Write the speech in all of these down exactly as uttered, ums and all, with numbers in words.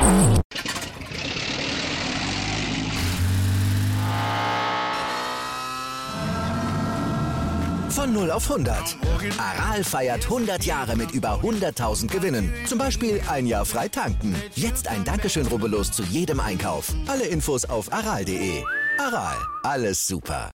Von null auf hundert. Aral feiert hundert Jahre mit über hunderttausend Gewinnen. Zum Beispiel ein Jahr frei tanken. Jetzt ein Dankeschön, rubbellos zu jedem Einkauf. Alle Infos auf aral punkt de. Aral, alles super.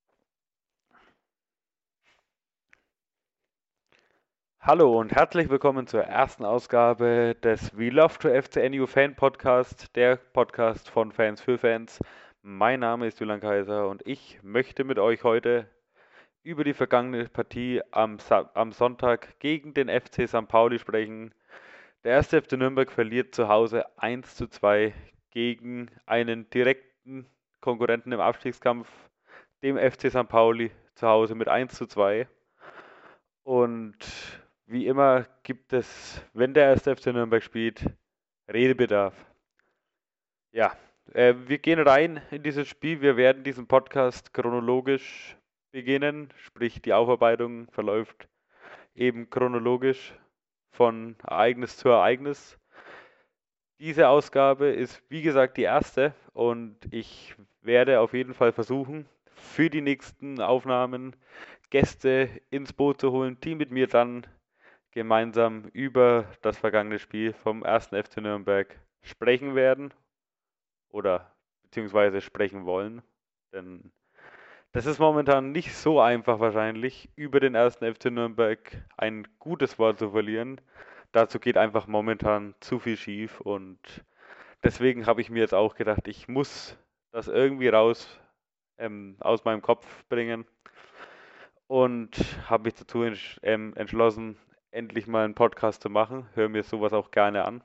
Hallo und herzlich willkommen zur ersten Ausgabe des We Love to F C N U Fan Podcast, der Podcast von Fans für Fans. Mein Name ist Julian Kaiser und ich möchte mit euch heute über die vergangene Partie am, Sa- am Sonntag gegen den F C Sankt Pauli sprechen. Der erste F C Nürnberg verliert zu Hause eins zu zwei gegen einen direkten Konkurrenten im Abstiegskampf, dem F C Sankt Pauli, zu Hause mit eins zu zwei. Und wie immer gibt es, wenn der erste F C Nürnberg spielt, Redebedarf. Ja, äh, wir gehen rein in dieses Spiel. Wir werden diesen Podcast chronologisch beginnen, sprich die Aufarbeitung verläuft eben chronologisch von Ereignis zu Ereignis. Diese Ausgabe ist wie gesagt die erste und ich werde auf jeden Fall versuchen, für die nächsten Aufnahmen Gäste ins Boot zu holen, die mit mir dann gemeinsam über das vergangene Spiel vom ersten F C Nürnberg sprechen werden oder beziehungsweise sprechen wollen, denn das ist momentan nicht so einfach wahrscheinlich, über den ersten F C Nürnberg ein gutes Wort zu verlieren. Dazu geht einfach momentan zu viel schief und deswegen habe ich mir jetzt auch gedacht, ich muss das irgendwie raus ähm, aus meinem Kopf bringen und habe mich dazu entsch ähm, entschlossen, endlich mal einen Podcast zu machen. Höre mir sowas auch gerne an.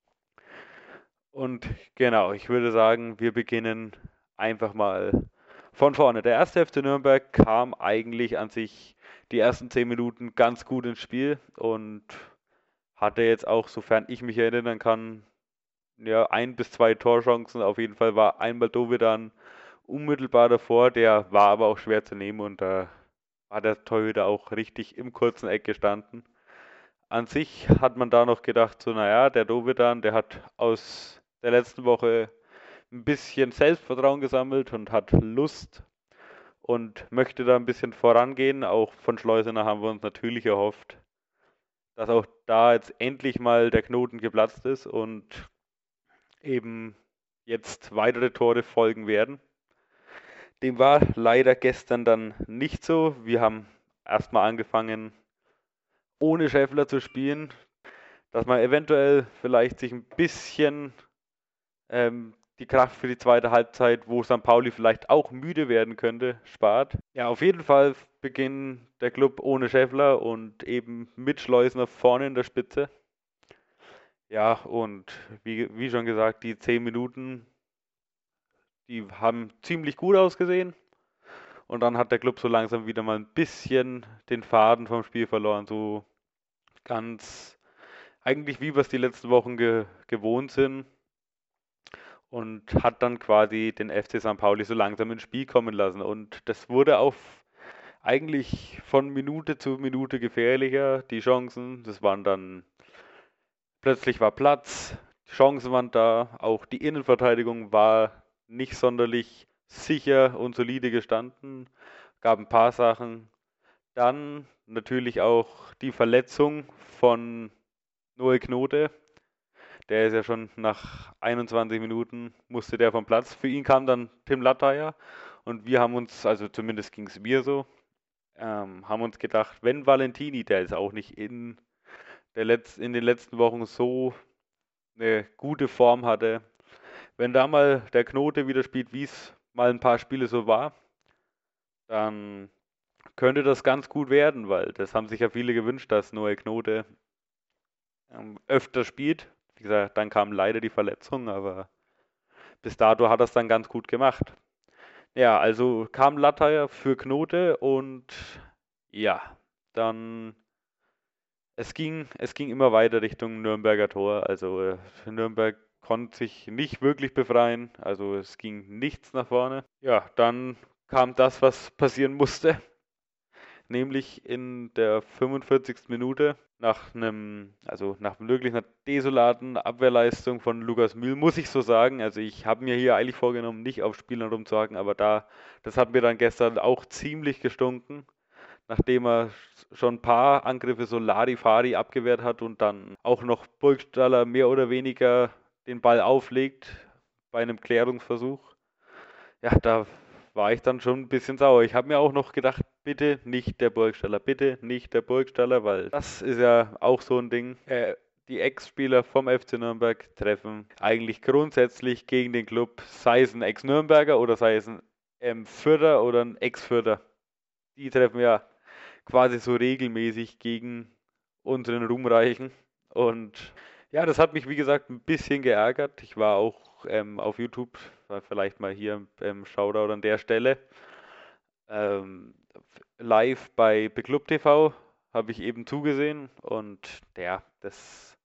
Und genau, ich würde sagen, wir beginnen einfach mal von vorne. Der erste F C Nürnberg kam eigentlich an sich die ersten zehn Minuten ganz gut ins Spiel und hatte jetzt auch, sofern ich mich erinnern kann, ja, ein bis zwei Torchancen. Auf jeden Fall war einmal Dovedan unmittelbar davor, der war aber auch schwer zu nehmen und da war der Torhüter auch richtig im kurzen Eck gestanden. An sich hat man da noch gedacht, so naja, der Dovedan, der hat aus der letzten Woche ein bisschen Selbstvertrauen gesammelt und hat Lust und möchte da ein bisschen vorangehen. Auch von Schleusener haben wir uns natürlich erhofft, dass auch da jetzt endlich mal der Knoten geplatzt ist und eben jetzt weitere Tore folgen werden. Dem war leider gestern dann nicht so. Wir haben erstmal angefangen, ohne Schäffler zu spielen, dass man eventuell vielleicht sich ein bisschen ähm, die Kraft für die zweite Halbzeit, wo Sankt Pauli vielleicht auch müde werden könnte, spart. Ja, auf jeden Fall beginnt der Club ohne Schäffler und eben mit Schleusener vorne in der Spitze. Ja, und wie, wie schon gesagt, die zehn Minuten, die haben ziemlich gut ausgesehen. Und dann hat der Club so langsam wieder mal ein bisschen den Faden vom Spiel verloren. So ganz eigentlich wie wir es die letzten Wochen ge gewohnt sind. Und hat dann quasi den F C Sankt Pauli so langsam ins Spiel kommen lassen. Und das wurde auch eigentlich von Minute zu Minute gefährlicher. Die Chancen, das waren dann, plötzlich war Platz, die Chancen waren da, auch die Innenverteidigung war nicht sonderlich sicher und solide gestanden, gab ein paar Sachen. Dann natürlich auch die Verletzung von Noel Knote. Der ist ja schon nach einundzwanzig Minuten, musste der vom Platz. Für ihn kam dann Tim Latteier und wir haben uns, also zumindest ging es mir so, ähm, haben uns gedacht, wenn Valentini, der ist auch nicht in, der Letz-, in den letzten Wochen so eine gute Form hatte, wenn da mal der Knote wieder spielt, wie es mal ein paar Spiele so war, dann könnte das ganz gut werden, weil das haben sich ja viele gewünscht, dass Noel Knote ähm, öfter spielt. Wie gesagt, dann kam leider die Verletzung, aber bis dato hat er es dann ganz gut gemacht. Ja, also kam Latteier für Knote und ja, dann es ging, es ging immer weiter Richtung Nürnberger Tor. Also äh, Nürnberg konnte sich nicht wirklich befreien, also es ging nichts nach vorne. Ja, dann kam das, was passieren musste, nämlich in der fünfundvierzigsten Minute nach einem, also nach wirklich einer desolaten Abwehrleistung von Lukas Mühl, muss ich so sagen. Also ich habe mir hier eigentlich vorgenommen, nicht auf Spielern rumzuhaken, aber da, das hat mir dann gestern auch ziemlich gestunken, nachdem er schon ein paar Angriffe so Larifari abgewehrt hat und dann auch noch Burgstaller mehr oder weniger den Ball auflegt bei einem Klärungsversuch. Ja, da war ich dann schon ein bisschen sauer. Ich habe mir auch noch gedacht, bitte nicht der Burgstaller, bitte nicht der Burgstaller, weil das ist ja auch so ein Ding. Äh, die Ex-Spieler vom F C Nürnberg treffen eigentlich grundsätzlich gegen den Club, sei es ein Ex-Nürnberger oder sei es ein ähm, Fürther oder ein Ex-Fürther. Die treffen ja quasi so regelmäßig gegen unseren Ruhmreichen. Und ja, das hat mich, wie gesagt, ein bisschen geärgert. Ich war auch ähm, auf YouTube, war vielleicht mal hier ähm, Shoutout an der Stelle. Ähm, live bei Beklub T V habe ich eben zugesehen und ja, das,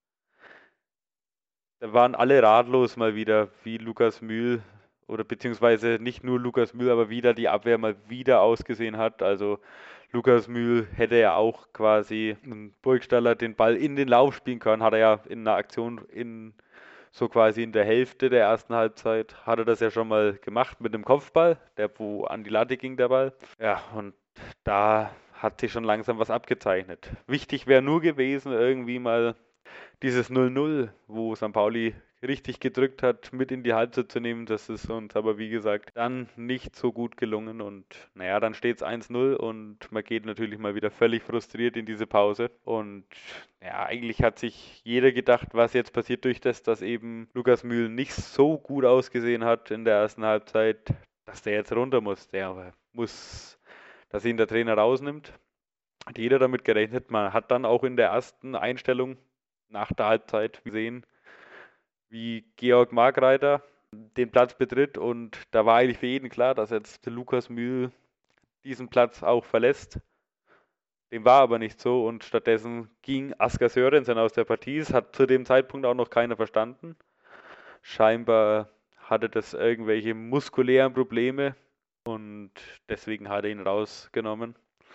da waren alle ratlos mal wieder, wie Lukas Mühl oder beziehungsweise nicht nur Lukas Mühl, aber wieder die Abwehr mal wieder ausgesehen hat. Also Lukas Mühl hätte ja auch quasi einen Burgstaller den Ball in den Lauf spielen können, hat er ja in einer Aktion in so quasi in der Hälfte der ersten Halbzeit hat er das ja schon mal gemacht mit dem Kopfball, der wo an die Latte ging, der Ball. Ja, und da hat sich schon langsam was abgezeichnet. Wichtig wäre nur gewesen, irgendwie mal dieses null null, wo Sankt Pauli richtig gedrückt hat, mit in die Halbzeit zu nehmen. Das ist uns aber, wie gesagt, dann nicht so gut gelungen. Und naja, dann steht es eins null und man geht natürlich mal wieder völlig frustriert in diese Pause. Und ja, eigentlich hat sich jeder gedacht, was jetzt passiert durch das, dass eben Lukas Mühl nicht so gut ausgesehen hat in der ersten Halbzeit, dass der jetzt runter muss. Der muss, dass ihn der Trainer rausnimmt. Hat jeder damit gerechnet. Man hat dann auch in der ersten Einstellung nach der Halbzeit gesehen, wie Georg Markreiter den Platz betritt und da war eigentlich für jeden klar, dass jetzt Lukas Mühl diesen Platz auch verlässt. Dem war aber nicht so und stattdessen ging Asker Sörensen aus der Partie. Es hat zu dem Zeitpunkt auch noch keiner verstanden. Scheinbar hatte das irgendwelche muskulären Probleme und deswegen hat er ihn rausgenommen.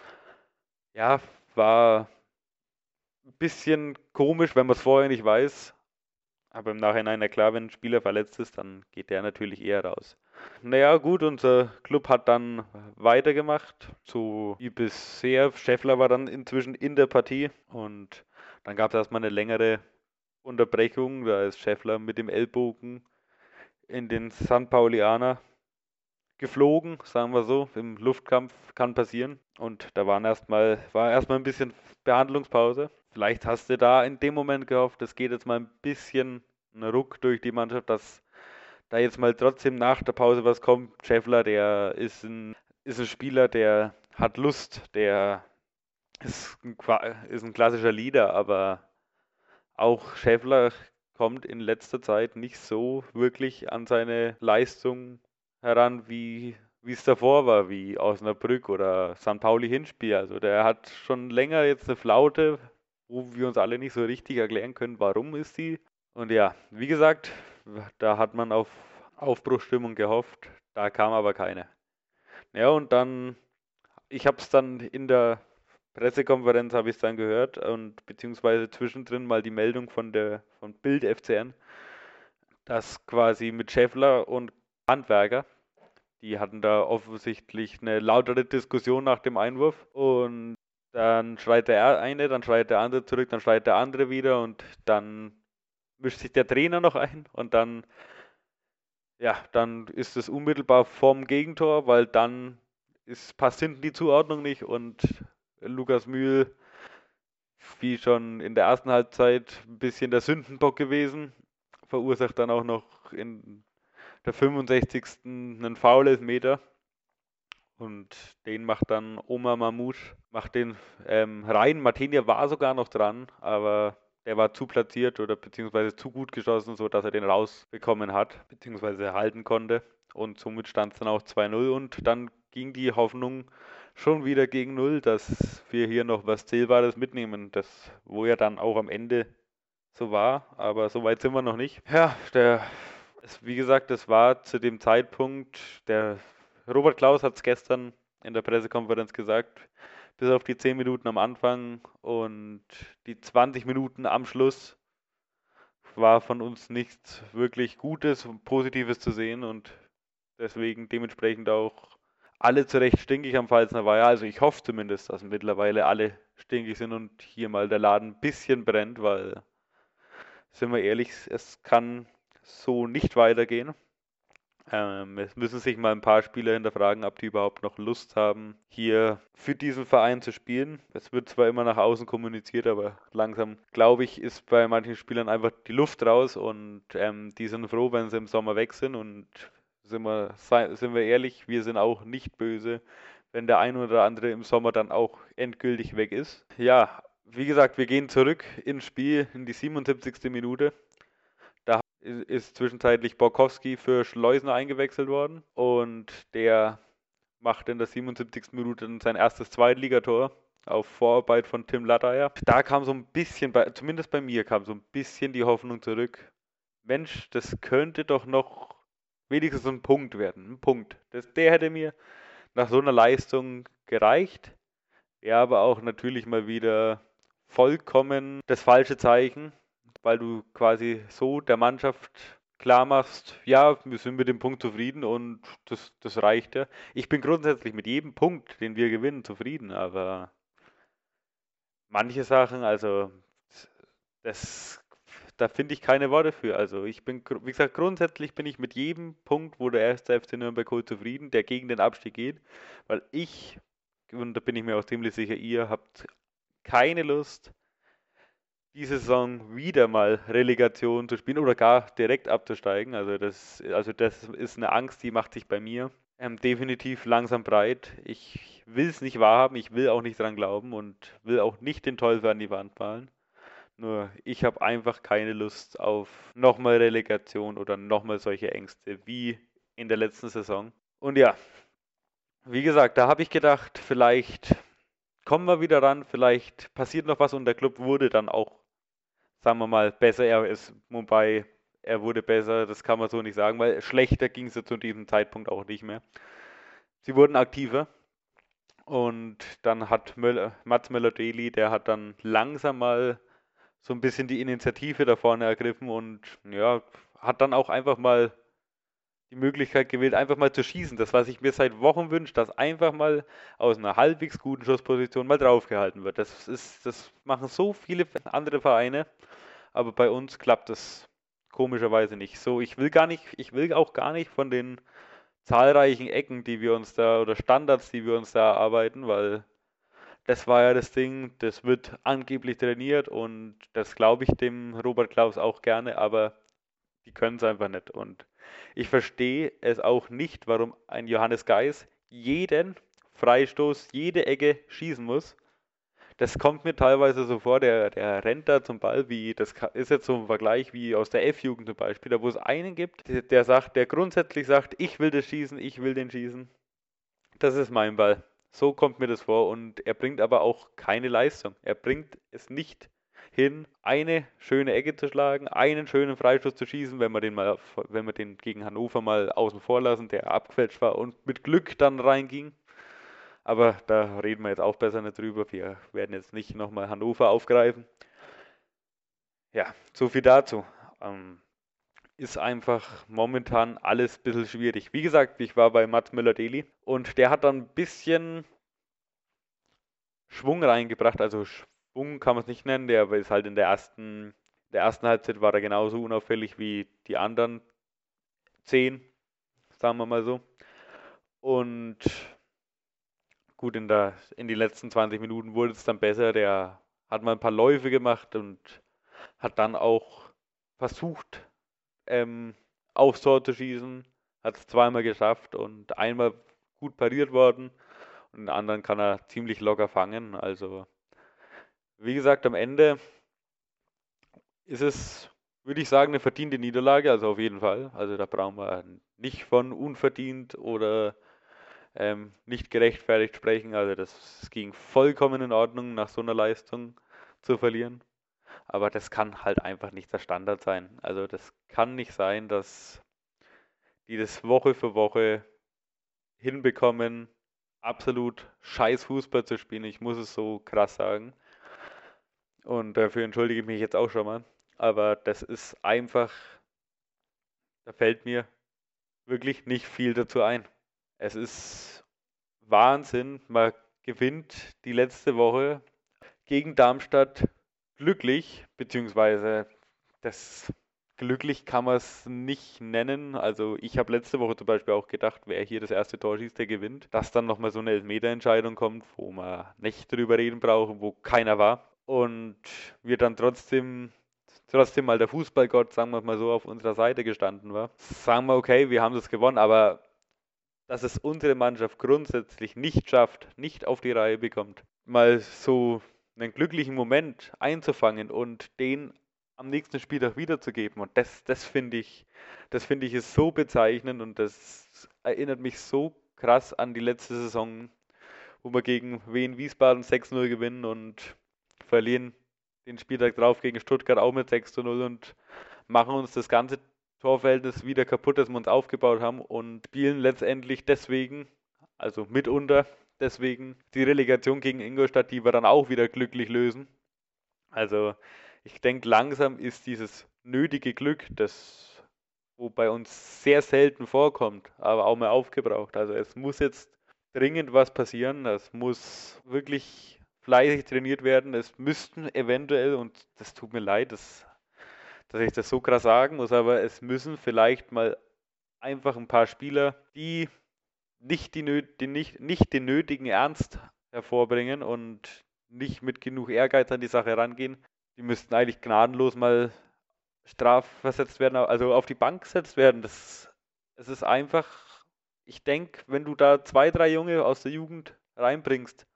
Ja, war ein bisschen komisch, wenn man es vorher nicht weiß. Aber im Nachhinein, na klar, wenn ein Spieler verletzt ist, dann geht der natürlich eher raus. Naja, gut, unser Club hat dann weitergemacht, so wie bisher. Scheffler war dann inzwischen in der Partie und dann gab es erstmal eine längere Unterbrechung. Da ist Scheffler mit dem Ellbogen in den Sankt Paulianer geflogen, sagen wir so. Im Luftkampf kann passieren. Und da waren erstmal, war erstmal ein bisschen Behandlungspause. Vielleicht hast du da in dem Moment gehofft, es geht jetzt mal ein bisschen ein Ruck durch die Mannschaft, dass da jetzt mal trotzdem nach der Pause was kommt. Scheffler, der ist ein, ist ein Spieler, der hat Lust, der ist ein, ist ein klassischer Leader, aber auch Scheffler kommt in letzter Zeit nicht so wirklich an seine Leistung heran, wie wie es davor war, wie Osnabrück oder Sankt Pauli Hinspiel. Also der hat schon länger jetzt eine Flaute, wo wir uns alle nicht so richtig erklären können, warum ist die. Und ja, wie gesagt, da hat man auf Aufbruchsstimmung gehofft, da kam aber keine. Ja, und dann, ich habe es dann in der Pressekonferenz habe ich es dann gehört und beziehungsweise zwischendrin mal die Meldung von der von Bild F C N, dass quasi mit Scheffler und Handwerker, die hatten da offensichtlich eine lautere Diskussion nach dem Einwurf und dann schreit der eine, dann schreit der andere zurück, dann schreit der andere wieder und dann mischt sich der Trainer noch ein und dann, ja, dann ist es unmittelbar vorm Gegentor, weil dann ist, passt hinten die Zuordnung nicht und Lukas Mühl, wie schon in der ersten Halbzeit, ein bisschen der Sündenbock gewesen, verursacht dann auch noch in der fünfundsechzigsten einen Foul-Elfmeter. Und den macht dann Omar Mahmoud, macht den ähm, rein. Martinia war sogar noch dran, aber der war zu platziert oder beziehungsweise zu gut geschossen, sodass er den rausbekommen hat, beziehungsweise halten konnte. Und somit stand es dann auch zwei null und dann ging die Hoffnung schon wieder gegen null, dass wir hier noch was Zählbares mitnehmen, das wo ja dann auch am Ende so war, aber so weit sind wir noch nicht. Ja, der, es, wie gesagt, das war zu dem Zeitpunkt, der Robert Klaus hat es gestern in der Pressekonferenz gesagt, bis auf die zehn Minuten am Anfang und die zwanzig Minuten am Schluss war von uns nichts wirklich Gutes und Positives zu sehen und deswegen dementsprechend auch alle zu Recht stinkig am Pfalzner Weiher. Also ich hoffe zumindest, dass mittlerweile alle stinkig sind und hier mal der Laden ein bisschen brennt, weil, sind wir ehrlich, es kann so nicht weitergehen. Ähm, es müssen sich mal ein paar Spieler hinterfragen, ob die überhaupt noch Lust haben, hier für diesen Verein zu spielen. Es wird zwar immer nach außen kommuniziert, aber langsam, glaube ich, ist bei manchen Spielern einfach die Luft raus und ähm, die sind froh, wenn sie im Sommer weg sind. Und sind wir, sei- sind wir ehrlich, wir sind auch nicht böse, wenn der ein oder andere im Sommer dann auch endgültig weg ist. Ja, wie gesagt, wir gehen zurück ins Spiel in die siebenundsiebzigste Minute. Da ist zwischenzeitlich Borkowski für Schleusner eingewechselt worden und der macht in der siebenundsiebzigsten Minute sein erstes Zweitligator auf Vorarbeit von Tim Latteyer. Da kam so ein bisschen, bei, zumindest bei mir, kam so ein bisschen die Hoffnung zurück. Mensch, das könnte doch noch wenigstens ein Punkt werden. Ein Punkt. Das, der hätte mir nach so einer Leistung gereicht. Ja, aber auch natürlich mal wieder vollkommen das falsche Zeichen, weil du quasi so der Mannschaft klar machst, ja, wir sind mit dem Punkt zufrieden und das, das reicht ja. Ich bin grundsätzlich mit jedem Punkt, den wir gewinnen, zufrieden, aber manche Sachen, also das, da finde ich keine Worte für. Also ich bin, gru- wie gesagt, grundsätzlich bin ich mit jedem Punkt, wo der erste F C Nürnberg holt, zufrieden, der gegen den Abstieg geht, weil ich, und da bin ich mir auch ziemlich sicher, ihr habt keine Lust, diese Saison wieder mal Relegation zu spielen oder gar direkt abzusteigen. Also das, also das ist eine Angst, die macht sich bei mir ähm, definitiv langsam breit. Ich will es nicht wahrhaben, ich will auch nicht dran glauben und will auch nicht den Teufel an die Wand malen. Nur ich habe einfach keine Lust auf nochmal Relegation oder nochmal solche Ängste wie in der letzten Saison. Und ja, wie gesagt, da habe ich gedacht, vielleicht kommen wir wieder ran, vielleicht passiert noch was und der Club wurde dann auch, sagen wir mal, besser. Er ist, wobei er wurde besser, das kann man so nicht sagen, weil schlechter ging es ja zu diesem Zeitpunkt auch nicht mehr. Sie wurden aktiver und dann hat Möller, Mats Möller-Deli, der hat dann langsam mal so ein bisschen die Initiative da vorne ergriffen und ja, hat dann auch einfach mal die Möglichkeit gewählt, einfach mal zu schießen. Das, was ich mir seit Wochen wünsche, dass einfach mal aus einer halbwegs guten Schussposition mal draufgehalten wird. Das ist, das machen so viele andere Vereine, aber bei uns klappt das komischerweise nicht. So, ich will gar nicht, ich will auch gar nicht von den zahlreichen Ecken, die wir uns da oder Standards, die wir uns da erarbeiten, weil das war ja das Ding, das wird angeblich trainiert und das glaube ich dem Robert Klaus auch gerne, aber die können es einfach nicht. Und ich verstehe es auch nicht, warum ein Johannes Geis jeden Freistoß, jede Ecke schießen muss. Das kommt mir teilweise so vor, der, der rennt da zum Ball, wie, das ist jetzt so ein Vergleich wie aus der F-Jugend zum Beispiel, da wo es einen gibt, der, der sagt, der grundsätzlich sagt, ich will das schießen, ich will den schießen. Das ist mein Ball. So kommt mir das vor und er bringt aber auch keine Leistung. Er bringt es nicht hin, eine schöne Ecke zu schlagen, einen schönen Freistoß zu schießen, wenn wir den mal, wenn wir den gegen Hannover mal außen vor lassen, der abgefälscht war und mit Glück dann reinging. Aber da reden wir jetzt auch besser nicht drüber. Wir werden jetzt nicht nochmal Hannover aufgreifen. Ja, so viel dazu. Ähm, ist einfach momentan alles ein bisschen schwierig. Wie gesagt, ich war bei Mats Müller-Deli und der hat dann ein bisschen Schwung reingebracht. Also Schwung kann man es nicht nennen, der ist halt in der ersten, der ersten Halbzeit war er genauso unauffällig wie die anderen zehn, sagen wir mal so. Und gut, in der, in den letzten zwanzig Minuten wurde es dann besser. Der hat mal ein paar Läufe gemacht und hat dann auch versucht, ähm, aufs Tor zu schießen. Hat es zweimal geschafft und einmal gut pariert worden. Und den anderen kann er ziemlich locker fangen. Also, wie gesagt, am Ende ist es, würde ich sagen, eine verdiente Niederlage, also auf jeden Fall. Also da brauchen wir nicht von unverdient oder ähm, nicht gerechtfertigt sprechen. Also das ging vollkommen in Ordnung, nach so einer Leistung zu verlieren. Aber das kann halt einfach nicht der Standard sein. Also das kann nicht sein, dass die das Woche für Woche hinbekommen, absolut scheiß Fußball zu spielen. Ich muss es so krass sagen. Und dafür entschuldige ich mich jetzt auch schon mal. Aber das ist einfach, da fällt mir wirklich nicht viel dazu ein. Es ist Wahnsinn. Man gewinnt die letzte Woche gegen Darmstadt glücklich, beziehungsweise das glücklich kann man es nicht nennen. Also ich habe letzte Woche zum Beispiel auch gedacht, wer hier das erste Tor schießt, der gewinnt. Dass dann nochmal so eine Elfmeterentscheidung kommt, wo man nicht drüber reden braucht, wo keiner war. Und wir dann trotzdem, trotzdem mal der Fußballgott, sagen wir mal so, auf unserer Seite gestanden war. Sagen wir, okay, wir haben das gewonnen, aber dass es unsere Mannschaft grundsätzlich nicht schafft, nicht auf die Reihe bekommt, mal so einen glücklichen Moment einzufangen und den am nächsten Spieltag wiederzugeben. Und das, das finde ich, das finde ich ist so bezeichnend und das erinnert mich so krass an die letzte Saison, wo wir gegen Wien Wiesbaden sechs null gewinnen und verlieren den Spieltag drauf gegen Stuttgart auch mit sechs zu null und machen uns das ganze Torverhältnis wieder kaputt, das wir uns aufgebaut haben und spielen letztendlich deswegen, also mitunter deswegen, die Relegation gegen Ingolstadt, die wir dann auch wieder glücklich lösen. Also ich denke, langsam ist dieses nötige Glück, das wo bei uns sehr selten vorkommt, aber auch mal aufgebraucht. Also es muss jetzt dringend was passieren, es muss wirklich fleißig trainiert werden, es müssten eventuell, und das tut mir leid, das dass ich das so krass sagen muss, aber es müssen vielleicht mal einfach ein paar Spieler, die nicht, die, die nicht, nicht den nötigen Ernst hervorbringen und nicht mit genug Ehrgeiz an die Sache rangehen, die müssten eigentlich gnadenlos mal strafversetzt werden, also auf die Bank gesetzt werden. Das, es ist einfach, ich denke, wenn du da zwei, drei Junge aus der Jugend reinbringst,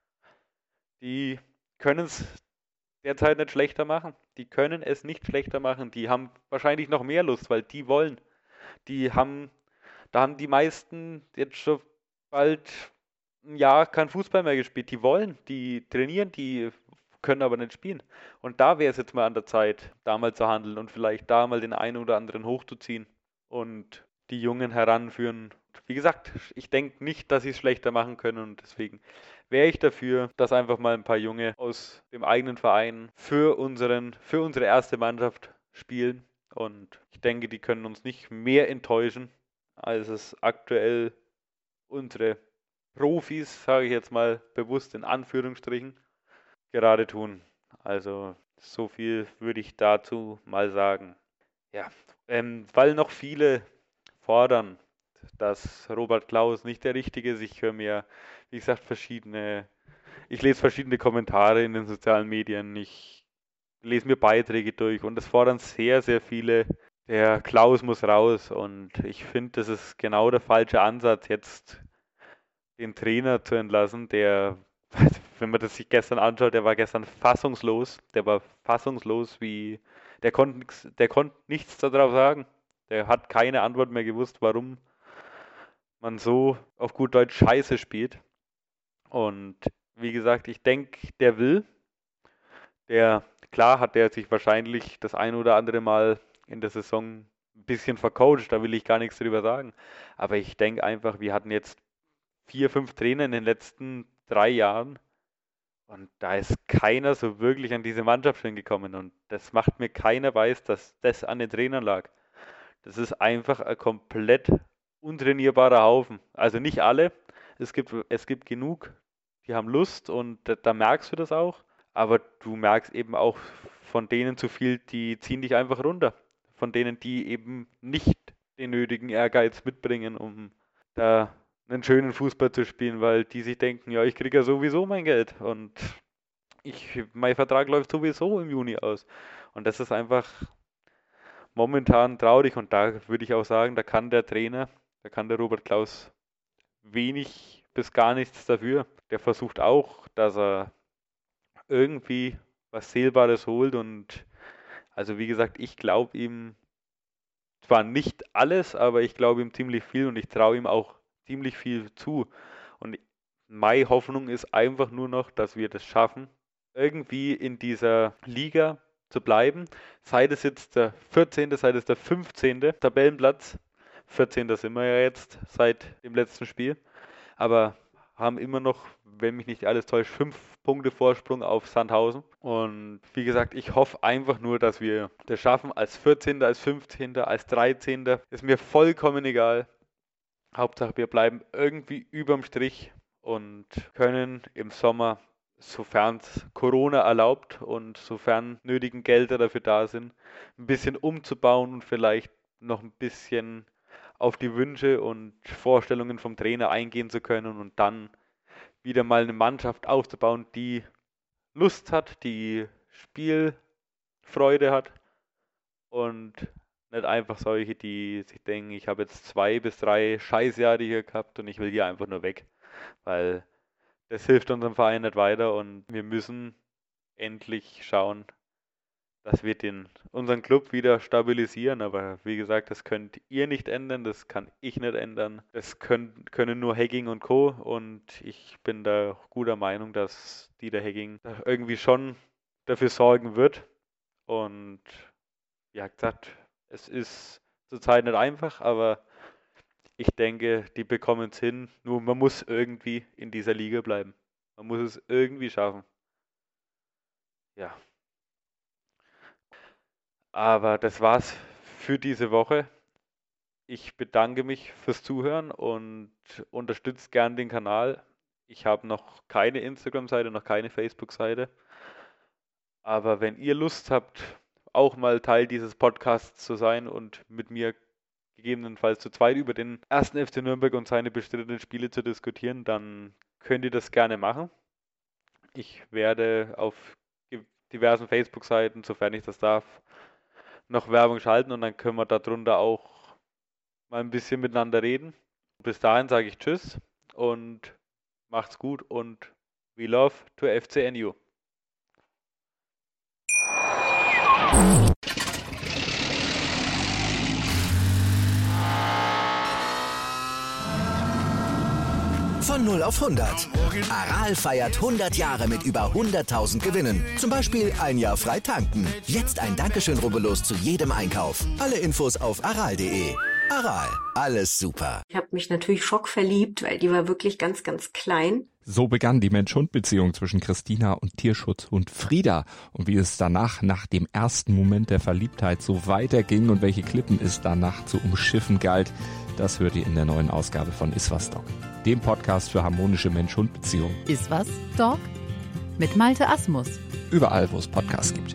die können es derzeit nicht schlechter machen. Die können es nicht schlechter machen. Die haben wahrscheinlich noch mehr Lust, weil die wollen. Die haben, da haben die meisten jetzt schon bald ein Jahr kein Fußball mehr gespielt. Die wollen, die trainieren, die können aber nicht spielen. Und da wäre es jetzt mal an der Zeit, da mal zu handeln und vielleicht da mal den einen oder anderen hochzuziehen und die Jungen heranführen. Wie gesagt, ich denke nicht, dass sie es schlechter machen können und deswegen wäre ich dafür, dass einfach mal ein paar Junge aus dem eigenen Verein für unseren, für unsere erste Mannschaft spielen. Und ich denke, die können uns nicht mehr enttäuschen, als es aktuell unsere Profis, sage ich jetzt mal bewusst in Anführungsstrichen, gerade tun. Also so viel würde ich dazu mal sagen. Ja, ähm, weil noch viele fordern, dass Robert Klaus nicht der Richtige ist. Ich höre mir, wie gesagt, verschiedene, ich lese verschiedene Kommentare in den sozialen Medien, ich lese mir Beiträge durch und es fordern sehr, sehr viele, der Klaus muss raus und ich finde, das ist genau der falsche Ansatz, jetzt den Trainer zu entlassen, der, wenn man das sich gestern anschaut, der war gestern fassungslos, der war fassungslos, wie, der konnte der konnte nichts darauf sagen. Der hat keine Antwort mehr gewusst, warum man so auf gut Deutsch Scheiße spielt. Und wie gesagt, ich denke, der will. Der, klar hat der sich wahrscheinlich das ein oder andere Mal in der Saison ein bisschen vercoacht, da will ich gar nichts drüber sagen. Aber ich denke einfach, wir hatten jetzt vier, fünf Trainer in den letzten drei Jahren und da ist keiner so wirklich an diese Mannschaft hingekommen. Und das macht mir keiner weiß, dass das an den Trainern lag. Das ist einfach ein komplett untrainierbarer Haufen. Also nicht alle. Es gibt, es gibt genug, die haben Lust und da, da merkst du das auch. Aber du merkst eben auch von denen zu viel, die ziehen dich einfach runter. Von denen, die eben nicht den nötigen Ehrgeiz mitbringen, um da einen schönen Fußball zu spielen, weil die sich denken, ja, ich kriege ja sowieso mein Geld und ich, mein Vertrag läuft sowieso im Juni aus. Und das ist einfach momentan traurig und da würde ich auch sagen, da kann der Trainer, da kann der Robert Klaus wenig bis gar nichts dafür. Der versucht auch, dass er irgendwie was Sehbares holt und also wie gesagt, ich glaube ihm zwar nicht alles, aber ich glaube ihm ziemlich viel und ich traue ihm auch ziemlich viel zu. Und meine Hoffnung ist einfach nur noch, dass wir das schaffen, irgendwie in dieser Liga zu bleiben. Sei das jetzt der vierzehnte, sei das der fünfzehnte Tabellenplatz. vierzehnter sind wir ja jetzt seit dem letzten Spiel. Aber haben immer noch, wenn mich nicht alles täuscht, fünf Punkte Vorsprung auf Sandhausen. Und wie gesagt, ich hoffe einfach nur, dass wir das schaffen, als vierzehnter, als fünfzehnter, als dreizehnter Ist mir vollkommen egal. Hauptsache, wir bleiben irgendwie überm Strich und können im Sommer, sofern es Corona erlaubt und sofern nötigen Gelder dafür da sind, ein bisschen umzubauen und vielleicht noch ein bisschen auf die Wünsche und Vorstellungen vom Trainer eingehen zu können und dann wieder mal eine Mannschaft aufzubauen, die Lust hat, die Spielfreude hat und nicht einfach solche, die sich denken, ich habe jetzt zwei bis drei Scheißjahre hier gehabt und ich will hier einfach nur weg, weil das hilft unserem Verein nicht weiter und wir müssen endlich schauen, dass wir den, unseren Club wieder stabilisieren. Aber wie gesagt, das könnt ihr nicht ändern, das kann ich nicht ändern. Das können, können nur Hecking und Co. Und ich bin da guter Meinung, dass Dieter Hecking irgendwie schon dafür sorgen wird. Und wie gesagt, es ist zurzeit nicht einfach, aber ich denke, die bekommen es hin. Nur man muss irgendwie in dieser Liga bleiben. Man muss es irgendwie schaffen. Ja. Aber das war's für diese Woche. Ich bedanke mich fürs Zuhören und unterstützt gern den Kanal. Ich habe noch keine Instagram-Seite, noch keine Facebook-Seite. Aber wenn ihr Lust habt, auch mal Teil dieses Podcasts zu sein und mit mir gegebenenfalls zu zweit über den ersten F C Nürnberg und seine bestrittenen Spiele zu diskutieren, dann könnt ihr das gerne machen. Ich werde auf diversen Facebook-Seiten, sofern ich das darf, noch Werbung schalten und dann können wir darunter auch mal ein bisschen miteinander reden. Bis dahin sage ich Tschüss und macht's gut und we love to F C N U. Von null auf hundert. Aral feiert hundert Jahre mit über hunderttausend Gewinnen. Zum Beispiel ein Jahr frei tanken. Jetzt ein Dankeschön, rubbellos zu jedem Einkauf. Alle Infos auf aral punkt de. Aral, alles super. Ich habe mich natürlich schockverliebt, weil die war wirklich ganz, ganz klein. So begann die Mensch-Hund-Beziehung zwischen Christina und Tierschutzhund Frieda. Und wie es danach, nach dem ersten Moment der Verliebtheit, so weiterging und welche Klippen es danach zu umschiffen galt, das hört ihr in der neuen Ausgabe von Iswas Dog, dem Podcast für harmonische Mensch-Hund-Beziehungen. Iswas Dog mit Malte Asmus. Überall, wo es Podcasts gibt.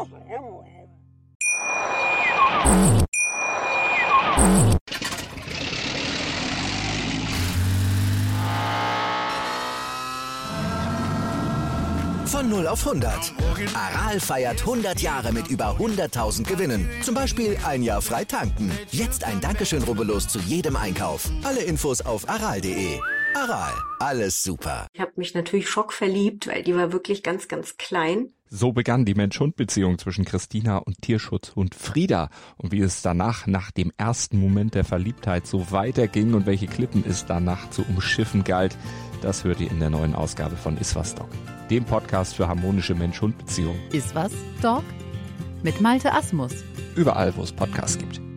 Von null auf hundert. Aral feiert hundert Jahre mit über hunderttausend Gewinnen. Zum Beispiel ein Jahr frei tanken. Jetzt ein Dankeschön, rubbellos zu jedem Einkauf. Alle Infos auf aral punkt de. Aral, alles super. Ich habe mich natürlich schockverliebt, weil die war wirklich ganz, ganz klein. So begann die Mensch-Hund-Beziehung zwischen Christina und Tierschutzhund Frieda. Und wie es danach, nach dem ersten Moment der Verliebtheit, so weiterging und welche Klippen es danach zu umschiffen galt, das hört ihr in der neuen Ausgabe von Iswas Dog, dem Podcast für harmonische Mensch-Hund-Beziehungen. Iswas Dog mit Malte Asmus. Überall, wo es Podcasts gibt.